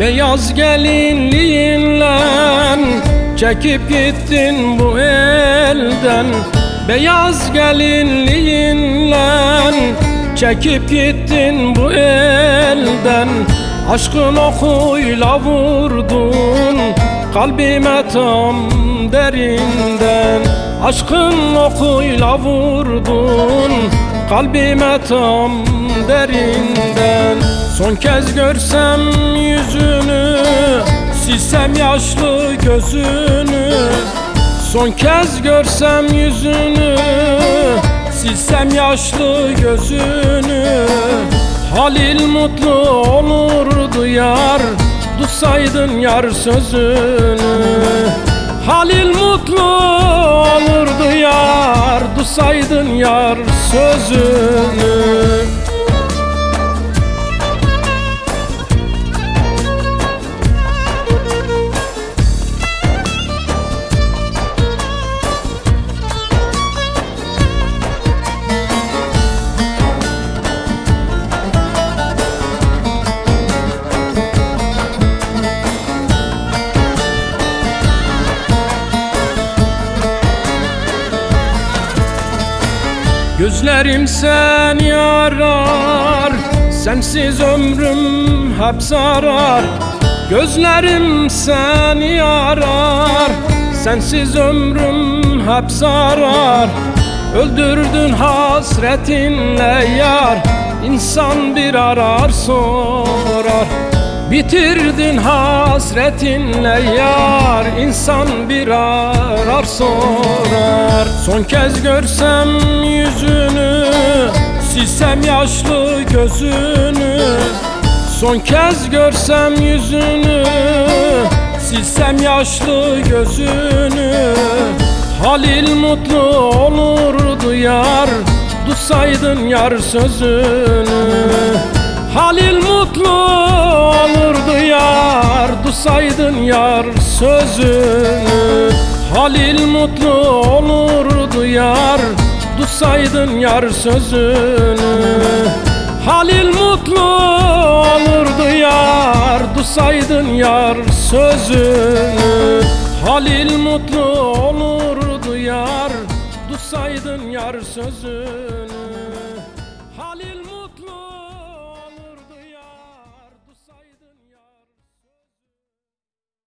Beyaz gelinliğinle çekip gittin bu elden. Beyaz gelinliğinle çekip gittin bu elden. Aşkın okuyla vurdun kalbime tam derinden. Aşkın okuyla vurdun kalbime tam derinden. Son kez görsem yüzünü, silsem yaşlı gözünü. Son kez görsem yüzünü, silsem yaşlı gözünü. Halil mutlu olurdu yar, tutsaydın yar sözünü. Halil mutlu olurdu yar, tutsaydın yar sözünü. Gözlerim seni arar, sensiz ömrüm hep zarar. Gözlerim seni arar, sensiz ömrüm hep zarar. Öldürdün hasretinle yar, insan bir arar sorar. Bitirdin hasretinle yar, insan bir arar sorar. Son kez görsem yüzünü, silsem yaşlı gözünü. Son kez görsem yüzünü, silsem yaşlı gözünü. Halil mutlu olurdu yar, tutsaydın yar sözünü. Halil mutlu olurdu yar, tutsaydın yar sözünü. Halil mutlu olurdu yar, tutsaydın yar sözünü. Halil mutlu olurdu yar, tutsaydın yar sözünü. Halil mutlu olurdu yar, tutsaydın yar sözünü.